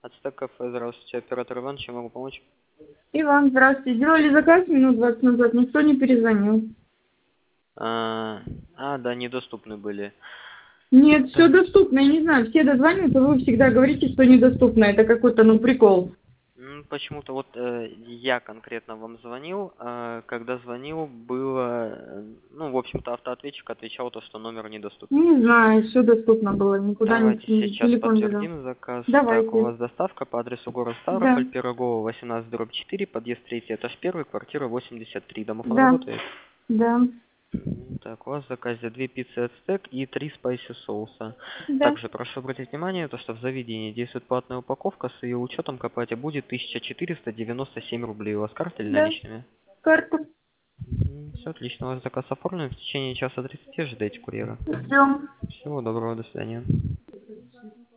Ацтек кафе, здравствуйте, оператор Иван, чем могу помочь? Иван, здравствуйте. Делали заказ минут 20 назад, никто не перезвонил. Да, недоступны были. Нет, все Так, доступно, я не знаю, все дозваниваются, вы всегда говорите, что недоступно. Это какой-то, прикол. почему-то вот я конкретно вам звонил, когда звонил, было, в общем-то, автоответчик отвечал то, что номер недоступен. Не знаю, все доступно было, никуда не Давайте сейчас телефон лежал. подтвердим заказ. Так, у Давайте. вас доставка по адресу город Да, Ставрополь, Пирогова, 18/4, подъезд 3, этаж 1, квартира 83. Домофон да, работает? да, Так, у вас в заказе 2 пиццы ацтек и 3 спайси соуса. да. Также прошу обратить внимание, то, что в заведении действует платная упаковка, с ее учетом к оплате будет 1497 рублей. У вас карта или Да, наличными? карта. Все отлично, у вас заказ оформлен. В течение часа 30 ожидайте курьера. Ждем. Всего доброго, до свидания.